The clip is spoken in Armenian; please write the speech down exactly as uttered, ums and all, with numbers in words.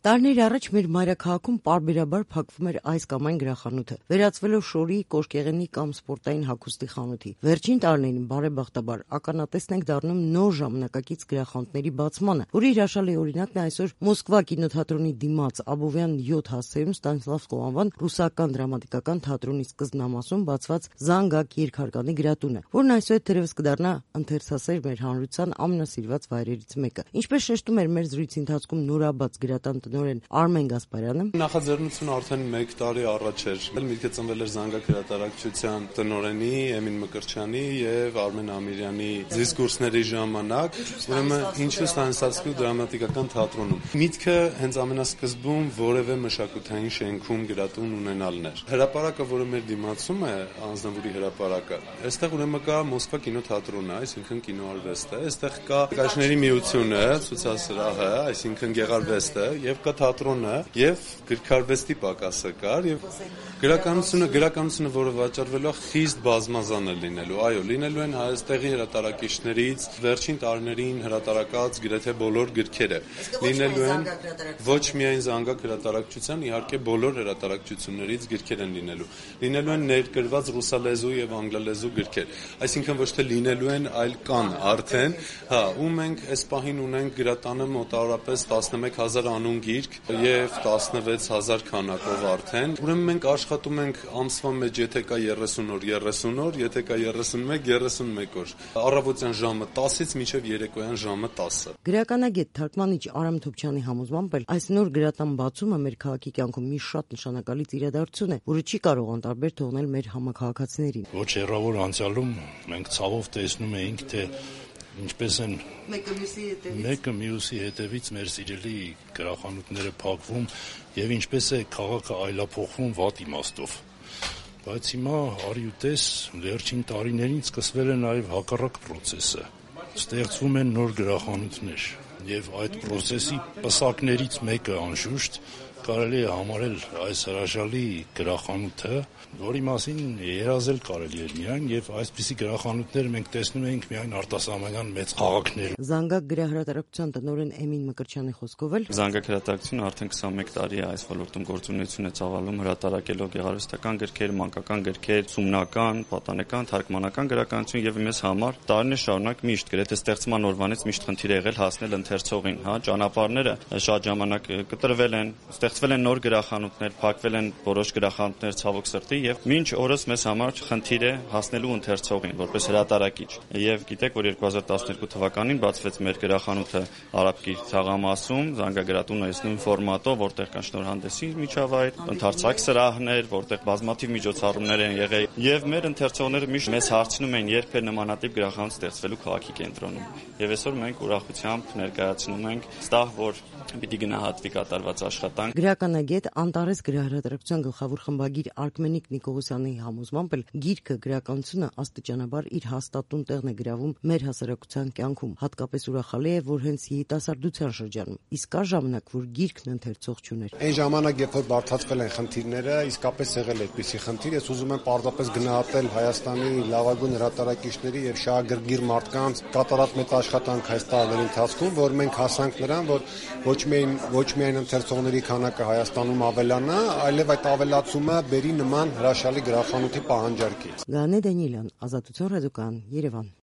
Տարիներ առաջ մեր մայրաքաղաքում պարբերաբար փակվում էր այս կամ այն գրախանութը, վերածվելով շորի, կոշկեղենի կամ սպորտային հագուստի խանութի։ Վերջին տարիներին բարեբախտաբար ականատեսն ենք դառնում նոր ժամանակակից գրախանութների բացմանը, որի հրաշալի օրինակն է այսօր Մոսկվա կինոթատրոնի դիմաց Աբովյան յոթ հասցեում Ստանիսլավսկու անվան ռուսական դրամատիկական թատրոնի սկզբնամասում բացված Զանգակ երկհարկանի գրատունը, որն այսօր թերևս կդառնա ընթերցասեր մեր հանրության ամենասիրված վայրերից մեկը։ Ինչպես շեշտում էր մեր զրույցի ընթացքում նորաբաց գրատան տնօրեն Արմեն Գասպարյանը, նախաձեռնությունը արդեն մեկ տարի առաջ էր։ Միտքը ծնվել էր Զանգակ հրատարակչության տնօրենի Էմին Մկրտչյանի եւ Արմեն Ամիրյանի դիսկուրսների ժամանակ, ուրեմն ինչու Ստանիսլավսկու դրամատիկական թատրոնում։ Միտքը հենց ամենասկզբում որևէ մշակութային շենքում գրատուն ունենալն էր։ Հրապարակը, որը մեր դիմացում է, Անձնավուրի հրապարակը, այստեղ ուրեմն կա Մոսկվա կինոթատրոնը, այսինքն կինոարվեստը, այստեղ կա Գաշների միությունը, ցուցասրահը, այսինքն գեղարվեստը, եւ կա թատրոնը, եւ գրքարվեստի պակասը կար, եւ գրականությունը, գրականությունը, որը վաճառվելու է, խիստ բազմազան է լինելու։ Այո, լինելու են այստեղի հրատարակիչներից վերջին տարիներին հրատարակած գրեթե բոլոր գրքերը։ Լինելու են ոչ միայն Զանգակ հրատարակչության, իհարկե բոլոր հրատարակչություններից գրքեր են լինելու։ Լինելու են ներկրված ռուսալեզու եւ անգլալեզու գրքեր։ Այսինքն ոչ թե լինելու են, այլ կան արդեն, հա, ու մենք այս պահին ունենք գրատանը մոտավորապես տասնմեկ հազար անուն գիրք եւ տասնվեց հազար քանակով արդեն։ Ուրեմն մենք աշխատում ենք ամսվա մեջ, եթե կա երեսուն օր, երեսուն օր, եթե կա երեսունմեկ, երեսունմեկ օր։ Առավոտյան ժամը տասից մինչև երեկոյան ժամը տասը։ Գրականագետ թարգմանիչ Արամ Թոփչյանի համոզմամբ էլ այս նոր գրատան բացումը մեր քաղաքի կյանքում մի շատ նշանակալից իրադարձություն է, որը չի կարող անտարբեր թողնել մեր համակարգացիներին։ Ոչ հեռավոր անցյալում մենք ցավով տեսնում էինք, թե ինչպես են մեկը մյուսի հետևից մեր սիրելի գրախանութները փակվում եւ ինչպես է քաղաքը այլափոխվում վատ իմաստով։ Բայց հիմա արի ու տես, վերջին տարիներին սկսվել է նաեւ հակառակ process-ը։ Ստեղծվում են նոր գրախանութներ եւ այդ process-ի պսակներից մեկը անշուշտ կարելի է համարել այս հրաշալի գրախանութը, որի մասին երազել կարելի էր միայն եւ այսպիսի գրախանութներ մենք տեսնում էինք միայն արտասահմանյան մեծ քաղաքներում։ Զանգակ գրահրատարակչության տնօրեն Էմին Մկրտչյանի խոսքով էլ Զանգակ հրատարակչությունը արդեն քսանմեկ տարի է այս ոլորտում գործունեություն է ծավալում, հրատարակելով գեղարվեստական գրքեր, մանկական գրքեր, ուսումնական, պատանեկան, թարգմանական գրականություն եւ մեզ համար տարիներ շարունակ միշտ գրեթե ստեղծման օրվանից միշտ խնդիր է եղել հասնել ընթերցողին, հա, ճանապարհները շատ ժամանակ կտրվել են, ստեղծվել են նոր գրախանութներ, փակվել են որոշ գրախանութներ ցավոք սրտի եւ մինչ օրս մեզ համար խնդիր է հասնելու ընթերցողին որպես հրատարակիչ։ Եվ գիտեք, որ երկու հազար տասներկու թվականին բացվեց մեր գրախանութը Արաբկիր թաղամասում, Զանգագրատունը այս նույն ֆորմատով, որտեղ կան շնորհանդեսի միջավայր, ընդարձակ սրահներ, որտեղ բազմաթիվ միջոցառումներ են եղել եւ մեր ընթերցողները միշտ մեզ հարցնում են, երբ է նմանատիպ գրախանութ ստեղծվելու քաղաքի կենտրոնում։ Եվ այսօր մենք ուրախությամբ ներկայացնում ենք ստահ, որ պիտի գնահատվի կատարված աշխատանք։ Գրականագետ Անտարես գրահրատարակչության գլխավոր խմբագիր Արկմենիկ Նիկողոսյանի համոզմամբ էլ գիրքը գրականությունը աստիճանաբար իր հաստատուն տեղն է գրավում մեր հասարակության կյանքում։ Հատկապես ուրախալի է, որ հենց երիտասարդության շրջանում իսկ կա ժամանակ, որ գիրքն ընթերցող չուներ։ Այն ժամանակ, երբ որ բարդացվել են խնդիրները, իսկապես եղել է այդպիսի խնդիր, ես ուզում եմ պարզապես գնահատել Հայաստանի լավագույն հրատարակիչների եւ շահագրգիռ մարդկանց կատարած մեծ աշխատանք այս տարիների ընթացքում, որ մենք հասանք նրան, որ ոչ միայն ոչ միայն ընթերցողների քանակը Հայաստանում ավելանա, այլև այդ ավելացումը բերի նման հրաշալի գրախանութի պահանջարկից։ Գանե Դանիելյան, Ազատություն ռադիոկայան, Երևան։